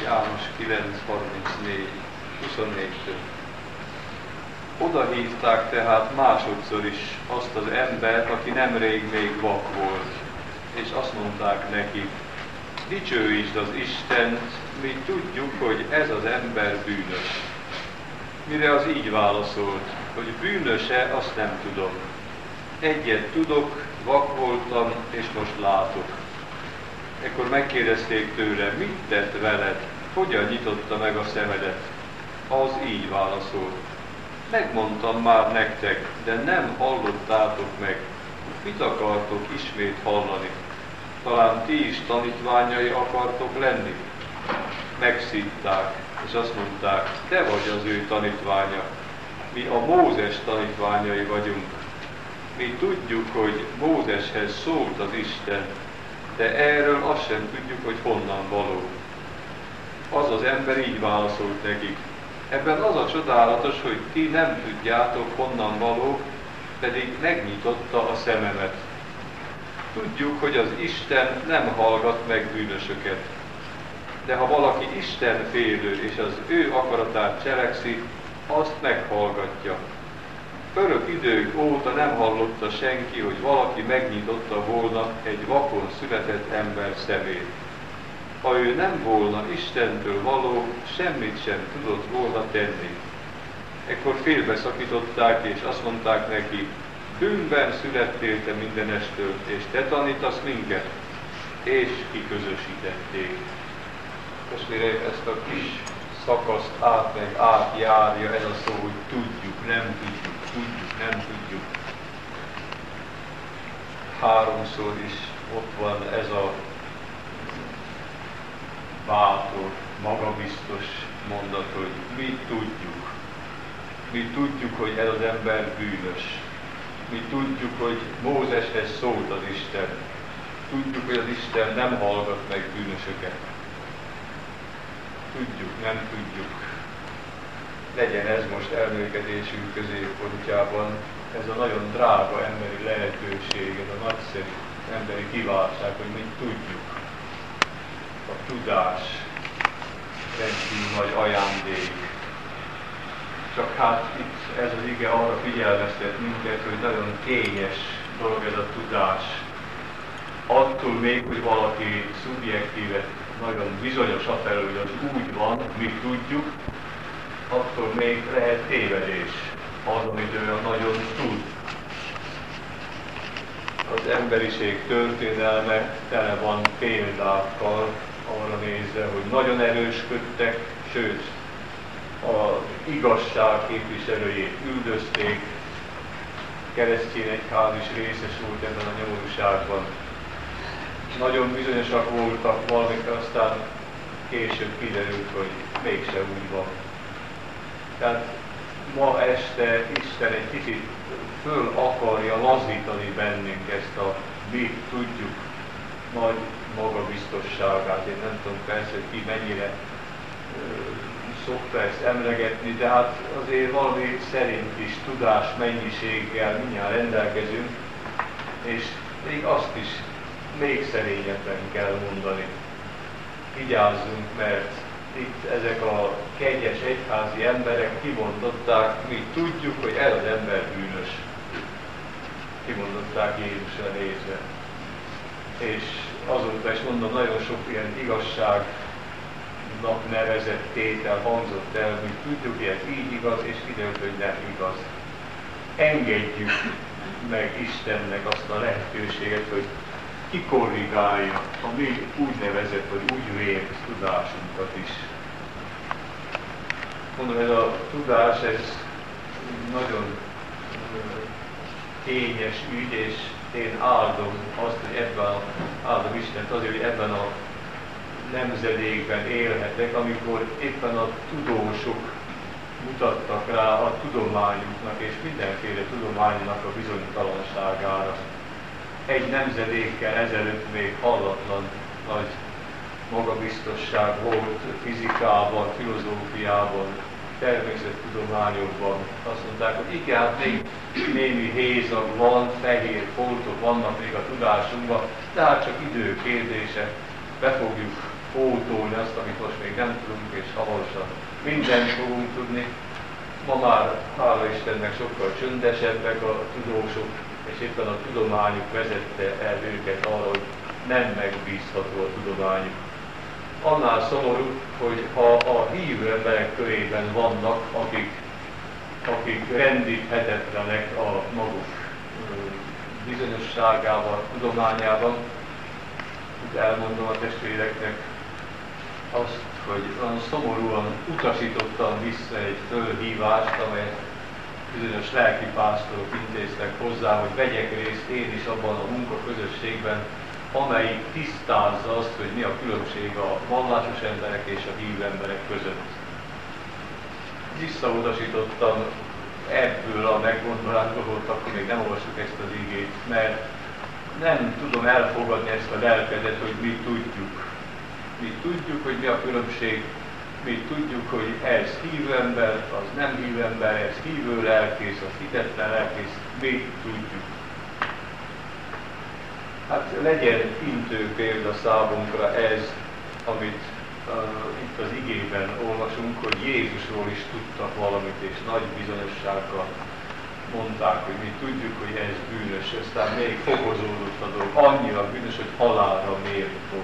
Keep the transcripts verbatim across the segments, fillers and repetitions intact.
János kilenc harmincnégy, huszonnégytől. Oda hívták tehát másodszor is azt az embert, aki nemrég még vak volt, és azt mondták neki: dicsőítsd az Istent, mi tudjuk, hogy ez az ember bűnös. Mire az így válaszolt, hogy bűnös-e, azt nem tudom. Egyet tudok, vak voltam, és most látok. Ekkor megkérdezték tőle, mit tett veled, hogyan nyitotta meg a szemedet. Az így válaszolt: megmondtam már nektek, de nem hallottátok meg. Mit akartok ismét hallani? Talán ti is tanítványai akartok lenni? Megszívták, és azt mondták: te vagy az ő tanítványa. Mi a Mózes tanítványai vagyunk. Mi tudjuk, hogy Mózeshez szólt az Isten, de erről azt sem tudjuk, hogy honnan való. Az az ember így válaszolt nekik: ebben az a csodálatos, hogy ti nem tudjátok, honnan való, pedig megnyitotta a szememet. Tudjuk, hogy az Isten nem hallgat meg bűnösöket. De ha valaki Isten félő és az ő akaratát cselekszi, azt meghallgatja. Örök idők óta nem hallotta senki, hogy valaki megnyitotta volna egy vakon született ember szemét. Ha ő nem volna Istentől való, semmit sem tudott volna tenni. Ekkor félbeszakították, és azt mondták neki: bűnben születtél te mindenestől, és te tanítasz minket, és kiközösítették. Testvérek, ezt a kis szakaszt át meg átjárja ez a szó, hogy tudjuk, nem tudjuk, tudjuk, nem tudjuk. Háromszor is ott van ez a bátor, magabiztos mondat, hogy mi tudjuk. Mi tudjuk, hogy ez az ember bűnös. Mi tudjuk, hogy Mózeshez szólt az Isten. Tudjuk, hogy az Isten nem hallgat meg bűnösöket. Tudjuk, nem tudjuk. Legyen ez most elmélkedésünk középpontjában, ez a nagyon drága emberi lehetőség, ez a nagyszerű emberi kiváltság, hogy mi tudjuk. A tudás rendkívül nagy ajándék. Csak hát itt ez az ige arra figyelmeztet minket, hogy nagyon kényes dolog ez a tudás. Attól még, hogy valaki szubjektíve nagyon bizonyos afelől, hogy az úgy van, mi tudjuk, attól még lehet tévedés az, amit ő nagyon tud. Az emberiség történelme tele van példákkal arra nézve, hogy nagyon erősködtek, sőt, az igazság képviselőjét üldözték, keresztény egyház is részes volt ebben a nyomorúságban. Nagyon bizonyosak voltak valamikor, aztán később kiderült, hogy mégse úgy van. Tehát ma este Isten egy kicsit föl akarja lazítani bennünk ezt a mi tudjuk nagy magabiztosságát. Én nem tudom persze, hogy ki mennyire ö, szokta ezt emlegetni, de hát azért valami szerint is tudás mennyiséggel mindjárt rendelkezünk, és még azt is még szerényebben kell mondani. Vigyázzunk, mert itt ezek a kegyes egyházi emberek kimondották, mi tudjuk, hogy ez az ember bűnös. Kimondották Jézusra nézve. És azóta is mondom, nagyon sok ilyen igazságnak nevezett tétel hangzott el, mi tudjuk, hogy ez így igaz, és kiderült, hogy nem igaz. Engedjük meg Istennek azt a lehetőséget, hogy kikorrigálja a mi úgynevezett, vagy úgy vélt tudásunkat is. Mondom, ez a tudás, ez nagyon kényes ügy, és én áldom azt, hogy ebben, áldom Istent azért, hogy ebben a nemzedékben élhetek, amikor éppen a tudósok mutattak rá a tudományuknak és mindenféle tudománynak a bizonytalanságára. Egy nemzedékkel ezelőtt még hallatlan nagy magabiztosság volt fizikában, filozófiában, természettudományokban. Azt mondták, hogy igen, hát még némi hézag van, fehér foltok vannak még a tudásunkban, de hát csak idő kérdése, be fogjuk pótolni azt, amit most még nem tudunk, és hamarosan mindent fogunk tudni. Ma már, hála Istennek, sokkal csöndesebbek a tudósok, és éppen a tudományuk vezette el őket arra, hogy nem megbízható a tudományuk. Annál szomorú, hogy ha a hívő emberek körében vannak, akik, akik rendíthetetlenek a maguk bizonyosságával, tudományában, itt elmondom a testvéreknek azt, hogy olyan szomorúan utasítottam vissza egy fölhívást, amelyet bizonyos lelkipásztorok intéztek hozzá, hogy vegyek részt én is abban a munkaközösségben, amelyik tisztázza azt, hogy mi a különbség a vallásos emberek és a hívő emberek között. Visszautasítottam ebből a meggondolásból, hogy akkor még nem olvassuk ezt az igét, mert nem tudom elfogadni ezt a lelkedet, hogy mi tudjuk. Mi tudjuk, hogy mi a különbség, mi tudjuk, hogy ez hívő ember, az nem hívő ember, ez hívő lelkész, az hitetlen lelkész, mi tudjuk. Hát legyen intő példa számunkra ez, amit uh, itt az igében olvasunk, hogy Jézusról is tudtak valamit, és nagy bizonyossággal mondták, hogy mi tudjuk, hogy ez bűnös, aztán még fokozódott a dolog, annyira bűnös, hogy halálra méltó.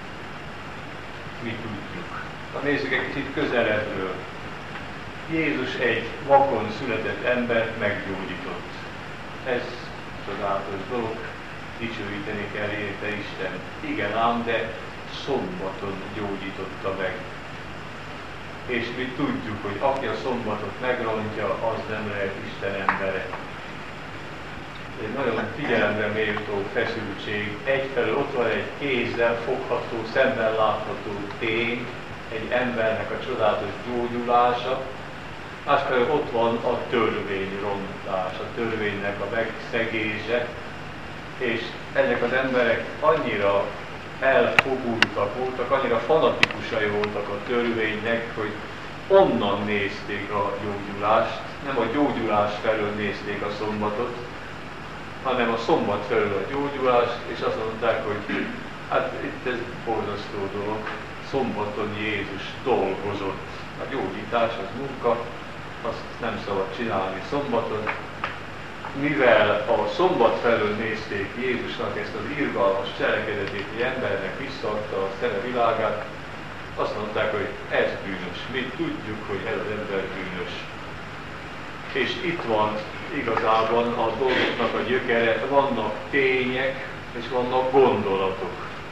Mi tudjuk. Na nézzük egy kicsit közelebbről. Jézus egy vakon született embert meggyógyított. Ez csodálatos dolog, dicsőíteni kell érte Isten. Igen ám, de szombaton gyógyította meg. És mi tudjuk, hogy aki a szombatot megrontja, az nem lehet Isten embere. Egy nagyon figyelemre méltó feszültség. Egyfelől ott van egy kézzel fogható, szemmel látható tény, egy embernek a csodálatos gyógyulása, másfelől ott van a törvény rontás, a törvénynek a megszegése, és ezek az emberek annyira elfogultak voltak, annyira fanatikusai voltak a törvénynek, hogy onnan nézték a gyógyulást, nem a gyógyulás felől nézték a szombatot, hanem a szombat felől a gyógyulást, és azt mondták, hogy hát itt ez borzasztó dolog, szombaton Jézus dolgozott. A gyógyítás az munka, azt nem szabad csinálni szombaton. Mivel a szombat felől nézték Jézusnak ezt az irgalmas cselekedetét, hogy embernek visszaadta a szeme világát, azt mondták, hogy ez bűnös. Mi tudjuk, hogy ez az ember bűnös. És itt van igazában a dolgoknak a gyökere, vannak tények és vannak gondolatok.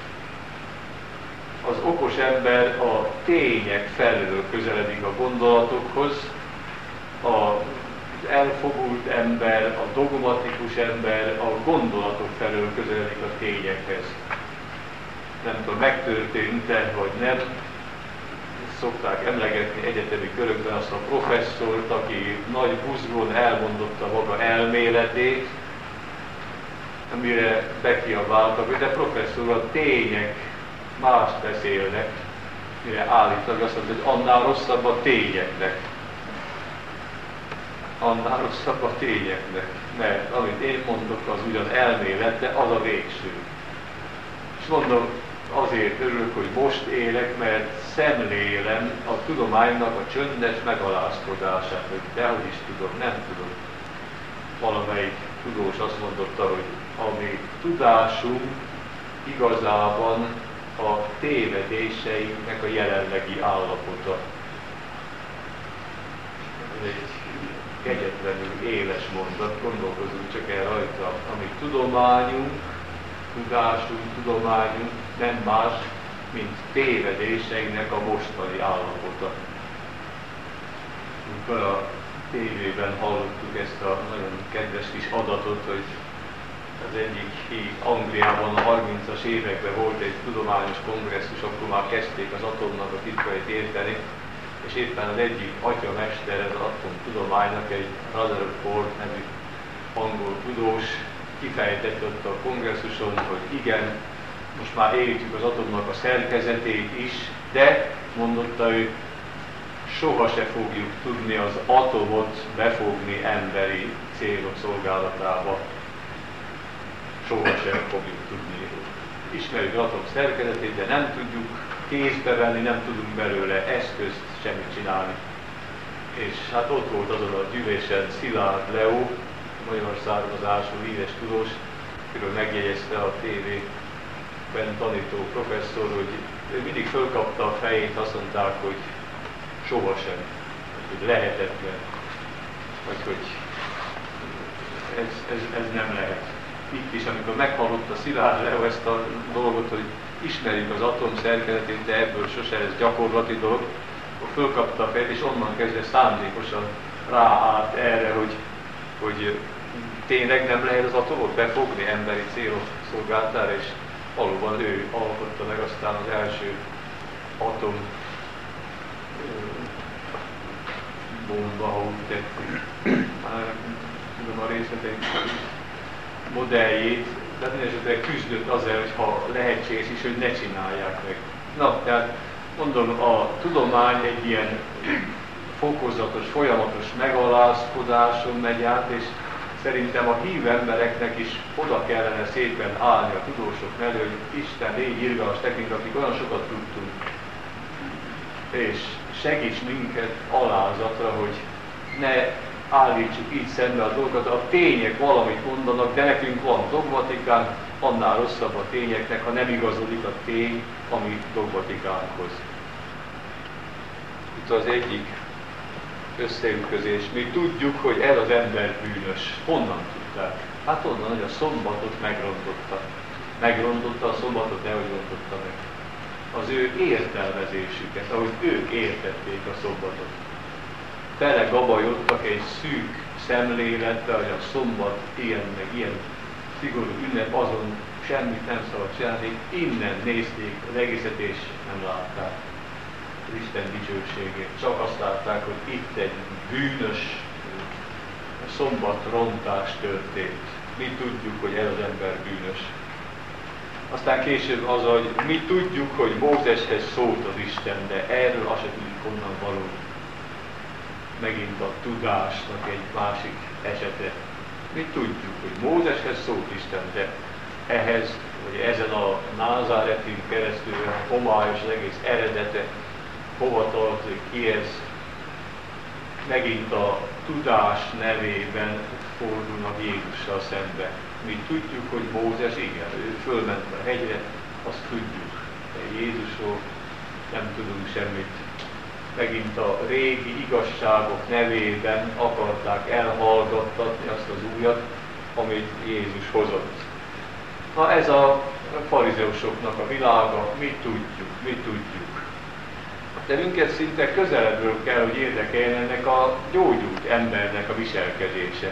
Az okos ember a tények felől közeledik a gondolatokhoz, az elfogult ember, a dogmatikus ember a gondolatok felől közeledik a tényekhez. Nem tudom, megtörtént-e, vagy nem. Szokták emlegetni egyetemi körökben azt a professzort, aki nagy buzgón elmondotta maga elméletét, amire bekiabáltak, hogy de professzor, a tények más beszélnek, mire állítólag azt mondja, hogy annál rosszabb a tényeknek. Annál rosszabb a tényeknek, mert amit én mondok, az ugyan elmélet, de az a végső. És mondom, azért örülök, hogy most élek, mert szemlélem a tudománynak a csöndes megalázkodását, hogy dehogy is tudom, nem tudom. Valamelyik tudós azt mondotta, hogy a mi tudásunk igazában a tévedéseinknek a jelenlegi állapota. Ez egy kegyetlenül éles mondat, gondolkozunk csak el rajta, ami tudományunk, tudásunk, tudományunk nem más, mint tévedéseinek a mostani állapota. Amikor a tévében hallottuk ezt a nagyon kedves kis adatot, hogy az egyik híd Angliában a harmincas években volt egy tudományos kongresszus, akkor már kezdték az atomnak a titkait érteni, és éppen az egyik atyamester az atomtudománynak, egy Rutherford nevű angol tudós kifejtett ott a kongresszuson, hogy igen, most már értjük az atomnak a szerkezetét is, de, mondotta ő, soha se fogjuk tudni az atomot befogni emberi célok szolgálatába. Soha sem fogjuk tudni. Ismerjük az atom szerkezetét, de nem tudjuk kézbe venni, nem tudunk belőle eszközt semmit csinálni. És hát ott volt azon a gyűlésen Szilárd Leó, magyar származású híres tudós, akiről megjegyezte a tévében tanító professzor, hogy ő mindig fölkapta a fejét, azt mondták, hogy sohasem, hogy lehetetlen, vagy hogy ez, ez, ez nem lehet. Itt is, amikor meghallotta Szilárd Leó ezt a dolgot, hogy ismerjük az atom szerkezetét, de ebből sose ez gyakorlati dolog, akkor fölkapta a fejét, és onnan kezdve szándékosan ráállt erre, hogy, hogy tényleg nem lehet az atomot befogni emberi célok szolgáltára, és valóban ő alkotta meg aztán az első atom bomba, ha úgy tettük. Már tudom a részleteik modelljét, de mindenesetre küzdött azért, hogy ha lehetséges is, hogy ne csinálják meg. Na, tehát mondom, a tudomány egy ilyen fokozatos, folyamatos megalázkodáson megy át, és szerintem a hív embereknek is oda kellene szépen állni a tudósok mellé, hogy Isten, légy irgalmas nekünk, akik olyan sokat tudtunk, és segíts minket alázatra, hogy ne állítsuk így szembe a dolgokat. A tények valamit mondanak, de nekünk van dogmatikánk, annál rosszabb a tényeknek, ha nem igazodik a tény, ami dogmatikánkhoz. Itt az egyik összeütközés. Mi tudjuk, hogy ez az ember bűnös. Honnan tudták? Hát onnan, hogy a szombatot megrontotta. Megrontotta a szombatot, de hogy rontotta meg. Az ő értelmezésüket, ahogy ők értették a szombatot. Tele gabajodtak egy szűk szemléletbe, hogy a szombat ilyen, meg ilyen szigorú ünnep, azon semmit nem szabad csinálni. Innen nézték az egészet, és nem látták az Isten dicsőségét. Csak azt látták, hogy itt egy bűnös szombatrontás történt. Mi tudjuk, hogy ez az ember bűnös. Aztán később az, hogy mi tudjuk, hogy Mózeshez szólt az Isten, de erről azt se tudjuk, honnan való. Megint a tudásnak egy másik esete. Mi tudjuk, hogy Mózeshez szólt Isten, de ehhez, vagy ezen a Názáretin keresztül a homályos az egész eredete, hova tartozik, ki ez, megint a tudás nevében fordulnak Jézussal szembe. Mi tudjuk, hogy Mózes, igen, ő fölment a hegyre, azt tudjuk. De Jézusról nem tudunk semmit. Megint a régi igazságok nevében akarták elhallgattatni azt az újat, amit Jézus hozott. Na ez a farizeusoknak a világa, mi tudjuk, mi tudjuk. De minket szinte közelebbről kell, hogy érdekeljen ennek a gyógyult embernek a viselkedése.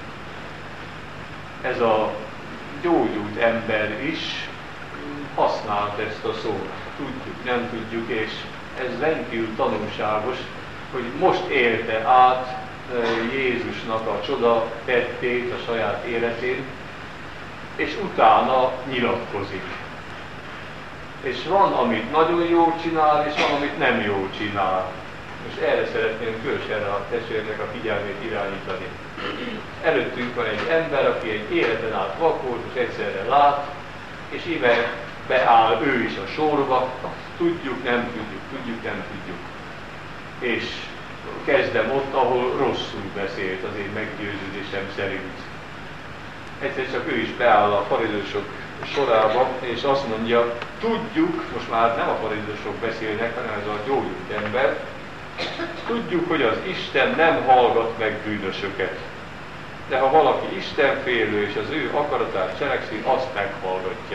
Ez a gyógyult ember is használt ezt a szót. Tudjuk, nem tudjuk, és ez rendkívül tanulságos, hogy most élte át Jézusnak a csoda tettét a saját életén, és utána nyilatkozik. És van, amit nagyon jól csinál, és van, amit nem jól csinál. És erre szeretném különösen a testvérnek a figyelmét irányítani. Előttünk van egy ember, aki egy életen át vak volt, és egyszerre lát, és íme beáll ő is a sorba, tudjuk, nem tudjuk, tudjuk, nem tudjuk. És kezdem ott, ahol rosszul beszélt, az én meggyőződésem szerint. Egyszer csak ő is beáll a farizeusok sorába, és azt mondja, tudjuk, most már nem a farizeusok beszélnek, hanem ez a gyógyult ember, tudjuk, hogy az Isten nem hallgat meg bűnösöket. De ha valaki istenfélő és az ő akaratát cselekszi, azt meghallgatja.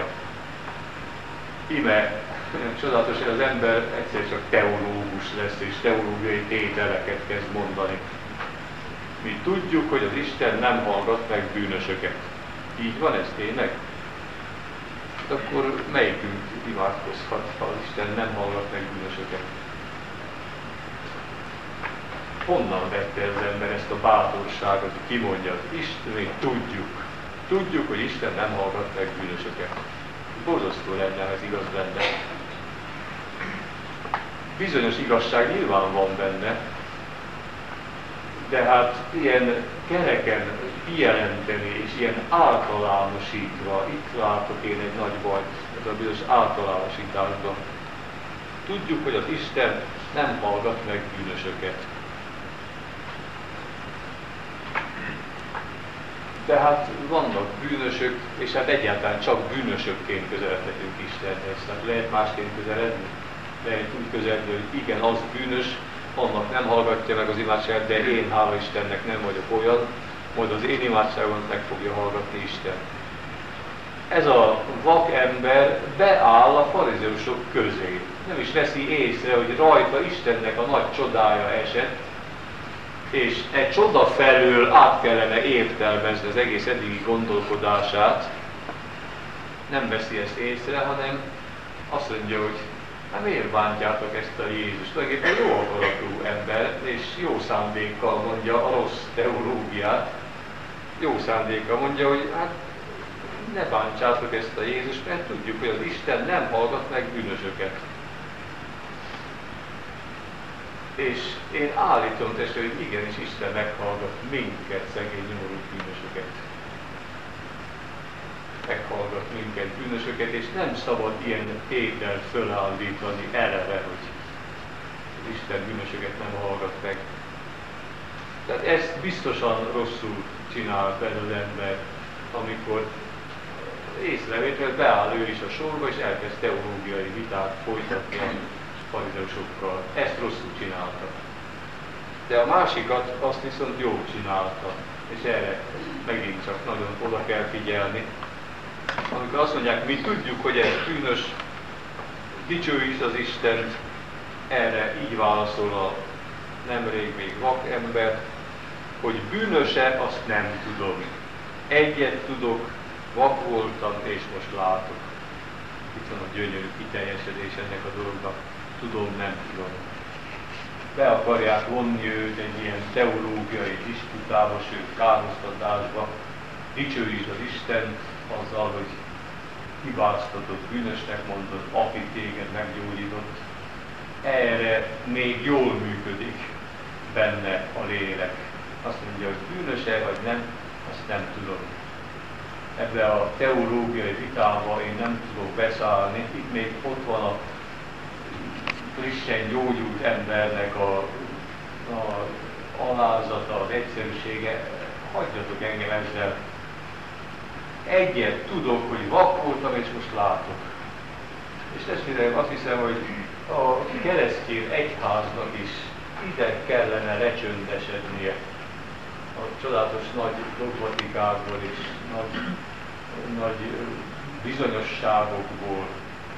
Ime csodálatos, hogy az ember egyszer csak teológus lesz, és teológiai tételeket kezd mondani. Mi tudjuk, hogy az Isten nem hallgat meg bűnösöket. Így van ez tényleg? Akkor melyikünk imádkozhat, ha az Isten nem hallgat meg bűnösöket? Honnan vette az ember ezt a bátorságot, hogy kimondja, hogy Isten, mi tudjuk. Tudjuk, hogy Isten nem hallgat meg bűnösöket. Borzasztó lenne, ha ez igaz lenne. Bizonyos igazság nyilván van benne, de hát ilyen kereken kijelenteni és ilyen általánosítva, itt látok én egy nagy bajt, ez a bizonyos általánosításban. Tudjuk, hogy az Isten nem hallgat meg bűnösöket. De hát vannak bűnösök, és hát egyáltalán csak bűnösökként közeledhetünk Istenhez. Tehát lehet másként közeledni, lehet úgy közeledni, hogy igen, az bűnös, annak nem hallgatja meg az imádságát, de én, hála Istennek, nem vagyok olyan, majd az én imádságomat meg fogja hallgatni Isten. Ez a vak ember beáll a farizeusok közé. Nem is veszi észre, hogy rajta Istennek a nagy csodája esett, és egy csoda felől át kellene értelmezni az egész eddigi gondolkodását. Nem veszi ezt észre, hanem azt mondja, hogy hát miért bántjátok ezt a Jézust? Tulajdonképpen jó akaratú ember, és jó szándékkal mondja a rossz teológiát. Jó szándékkal mondja, hogy hát ne bántsátok ezt a Jézust, mert tudjuk, hogy az Isten nem hallgat meg bűnösöket. És én állítom testre, hogy igenis Isten meghallgat minket, szegény nyomorú bűnösöket. Meghallgat minket bűnösöket, és nem szabad ilyen tételt fölállítani eleve, hogy az Isten bűnösöket nem hallgat meg. Tehát ezt biztosan rosszul csinál ez az ember, amikor észrevétel, hogy beáll ő is a sorba, és elkezd teológiai vitát folytatni a farizeusokkal. Ezt rosszul csinálta. De a másikat azt viszont jól csinálta, és erre megint csak nagyon oda kell figyelni. Amikor azt mondják, mi tudjuk, hogy ez bűnös, dicsőítsd az Istent, erre így válaszol a nemrég még vak ember, hogy bűnöse, azt nem tudom. Egyet tudok, vak voltam, és most látok. Itt van a gyönyörű kiteljesedés ennek a dolognak. Tudom, nem tudom. Be akarják vonni őt egy ilyen teológiai disputába, sőt kárhoztatásba. Dicsőítsd az Istent azzal, hogy hibáztatott, bűnösnek mondod, aki téged meggyógyított. Erre még jól működik benne a lélek. Azt mondja, hogy bűnös-e vagy nem, azt nem tudom. Ebbe a teológiai vitába én nem tudok beszállni. Itt még ott van a frissen gyógyult embernek a, a alázata, az egyszerűsége. Hagyjatok engem ezzel. Egyet tudok, hogy vak voltam, és most látok. És testvérem, azt hiszem, hogy a keresztény egyháznak is ide kellene lecsöndesednie. A csodálatos nagy dogmatikákból és nagy, nagy bizonyosságokból.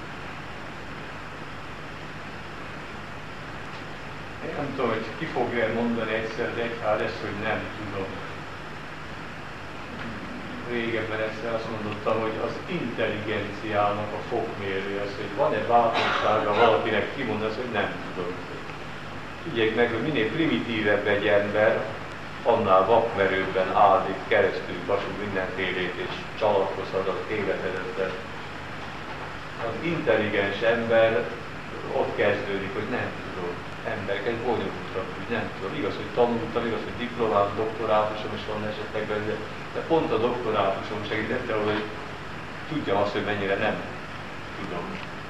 Én nem tudom, hogy ki fogja mondani egyszer az egyház ezt, hogy nem tudom. Régebben egyszer azt mondottam, hogy az intelligenciának a fokmérő az, hogy van-e bátorsága valakinek kimondani, hogy nem tudom. Figyeljük meg, hogy minél primitívebb egy ember, annál vakmerőbben áldik keresztül vasú mindenfélét, és csalatkozhat az életedetben. Az intelligens ember ott kezdődik, hogy nem tudom. Emberek egy bonyolultabb, hogy nem tudom. Igaz, hogy tanultam, igaz, hogy diplomám, doktorátusom is van esetleg benne, de pont a doktorátusom segítette, hogy tudjam azt, hogy mennyire nem tudom.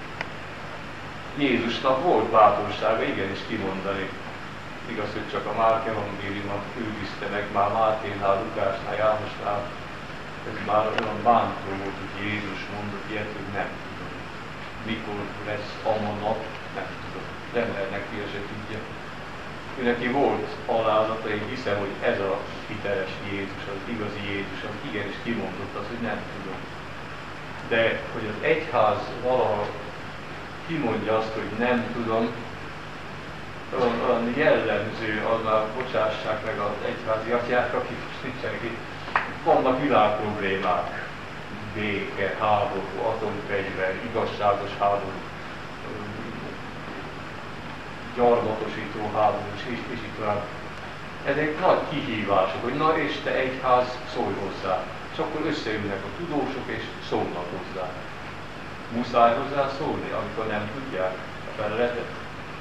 Jézusnak volt bátorsága igenis kimondani. Igaz, hogy csak a Márk evangéliumot őrizte meg, már Márténál, Lukásnál, Jánosnál. Ez már olyan bántó volt, hogy Jézus mondott ilyet, hogy nem tudom. Mikor lesz ama nap, nem tudom. Az embernek ki se tudja. Ő neki volt alázata, én hiszem, hogy ez a hiteles Jézus, az igazi Jézus, az igenis kimondott az, hogy nem tudom. De hogy az egyház valaha kimondja azt, hogy nem tudom, olyan, olyan jellemző, annál bocsássák meg az egyházi atyák, akik most nincsenek itt. Vannak világproblémák, béke, háború, atomfegyver, igazságos háború, gyarmatosító háború, és, és így tovább. Ezek nagy kihívások, hogy na és te egyház, szólj hozzá. És akkor összeülnek a tudósok, és szólnak hozzá. Muszáj hozzá szólni, amikor nem tudják a feleletet.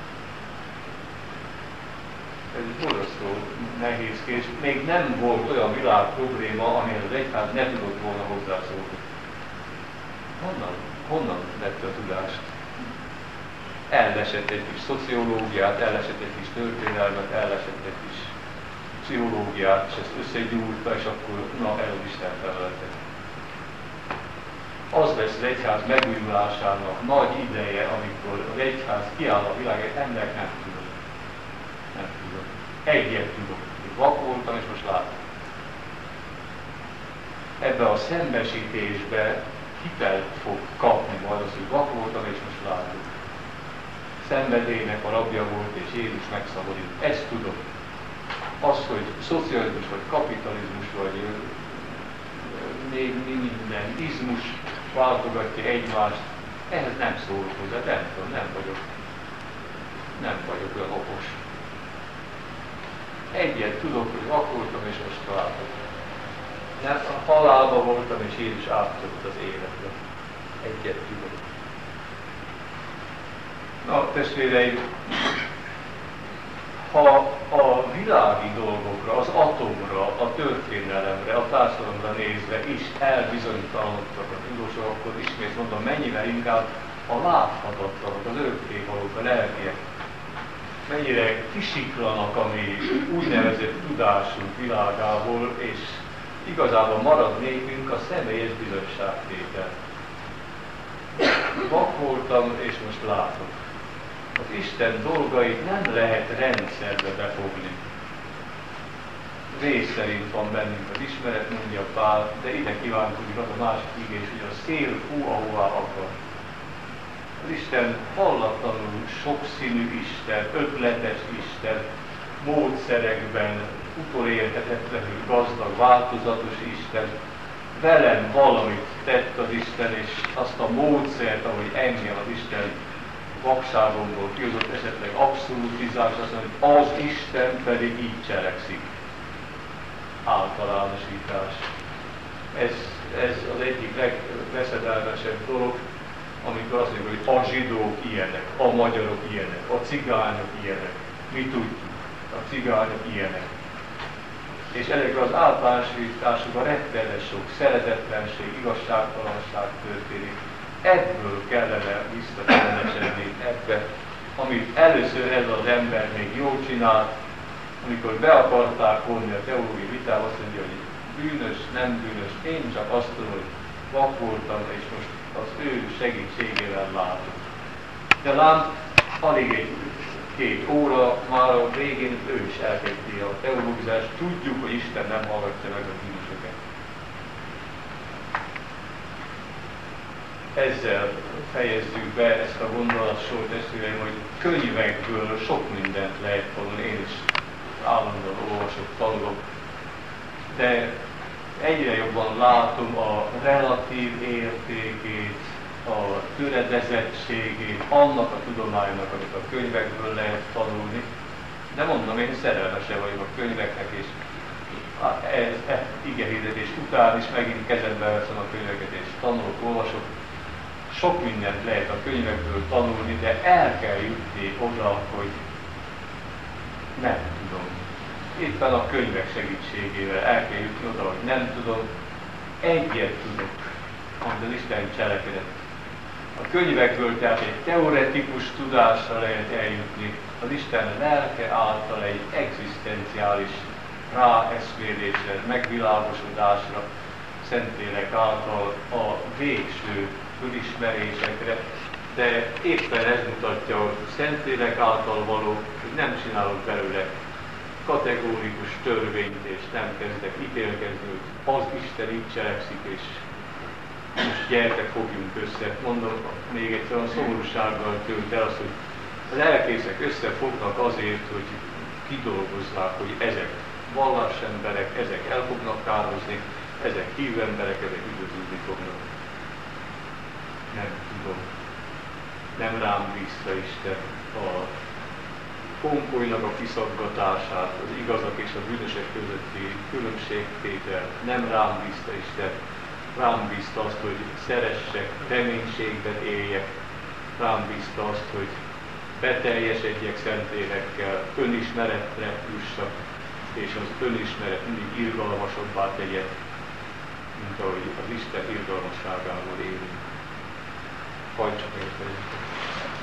Ez borzasztó nehézkés. Még nem volt olyan világ probléma, amihez az egyház ne tudott volna hozzászólni. Honnan? Honnan lett a tudást? ellesett egy kis szociológiát, ellesett egy kis történelmet, ellesett egy kis pszichológiát, és ezt összegyúrta, és akkor na, el az Isten feleletek. Az lesz az egyház megújulásának nagy ideje, amikor az egyház kiáll a világ, ennek nem tudok. Nem tudok. Egyet tudok. Vak voltam, és most látom. Ebbe a szembesítésbe hitelt fog kapni majd az, hogy vak voltam, és most látom. Szenvedélynek a rabja volt, és Jézus megszabadít. Ezt tudom. Az, hogy szocializmus, vagy kapitalizmus, vagy még minden izmus váltogatja egymást, ehhez nem szólok hozzá, nem tudom, nem vagyok, nem vagyok olyan okos. Egyet tudok, hogy vak voltam, és most látok. Nem, a halálba voltam, és Jézus átadott az életbe. Egyet tudok. Na, testvéreim, ha a világi dolgokra, az atomra, a történelemre, a társadalomra nézve is elbizonytalanodtak a tudósok, akkor ismét mondom, mennyivel inkább a láthatatlanok, az örökkévalók, a lelkiek, mennyire kisiklanak a mi úgynevezett tudásunk világából, és igazából marad nékünk a személyes bizonyságtétel. Vak voltam, és most látok. Az Isten dolgait nem lehet rendszerbe befogni. Rész szerint van bennünk az ismeret, mondja Pál, de ide kívánkozik az a másik igés, hogy a szél fú, ahová akar. Az Isten hallatlanul sokszínű Isten, ötletes Isten, módszerekben utolérhetetlenül gazdag, változatos Isten. Velem valamit tett az Isten, és azt a módszert, ahogy engem az Isten vakságomból kihozott, esetleg abszolutizálás, azt mondja, hogy az Isten pedig így cselekszik. Általánosítás. Ez, ez az egyik legveszedelmesebb dolog, amikor azt mondjuk, hogy a zsidók ilyenek, a magyarok ilyenek, a cigányok ilyenek. Mi tudjuk, a cigányok ilyenek. És ezekre az általánosításokban rettenes sok szeretetlenség, igazságtalanság történik. Ebből kellene visszatellenesedni ebbe, amit először ez az ember még jól csinált, amikor be akarták vonni a teológiai vitába, azt mondja, hogy bűnös, nem bűnös, én csak azt tudom, hogy vak voltam, és most az ő segítségével látok. De lám, alig egy két óra, már a végén ő is elkezdte a teológizást, tudjuk, hogy Isten nem hallgatja meg a bűnösöket. Ezzel fejezzük be ezt a gondolatsort, testvéreim, hogy könyvekből sok mindent lehet tanulni, én is állandóan olvasok, tanulok, de egyre jobban látom a relatív értékét, a töredezettségét annak a tudománynak, amit a könyvekből lehet tanulni. De mondom, én szerelmese vagyok a könyveknek, és ez, ez igehirdetés után is megint kezembe veszem a könyveket, és tanulok, olvasok. Sok mindent lehet a könyvekből tanulni, de el kell jutni oda, hogy nem tudom. Éppen a könyvek segítségével el kell jutni oda, hogy nem tudom. Egyet tudok, amit az Isten cselekedett. A könyvekből tehát egy teoretikus tudásra lehet eljutni, az Isten lelke által egy egzisztenciális ráeszmélésre, megvilágosodásra, Szentlélek által a végső fölismerésekre, de éppen ez mutatja, hogy Szentlélek által való, hogy nem csinálok belőle kategórikus törvényt, és nem kezdek ítélkezni, hogy az Isten így cselekszik, és most gyertek, fogjunk össze. Mondom, még egyszer a szomorúsággal tölt el az, hogy a lelkészek összefognak azért, hogy kidolgozzák, hogy ezek vallásemberek, ezek el fognak kározni, ezek hívő emberek, ezek üdvözülni fognak. Nem tudom. Nem rám bízta Isten a konkolynak a kiszaggatását, az igazak és a bűnösek közötti különbségtétel. Nem rám bízta Isten. Rám bízta azt, hogy szeressek, reménységben éljek. Rám bízta azt, hogy beteljesedjek Szentlélekkel, önismeretre jussak, és az önismeret mindig irgalmasabbá tegye, mint ahogy az Isten irgalmasságából élünk. Hajtsuk meg a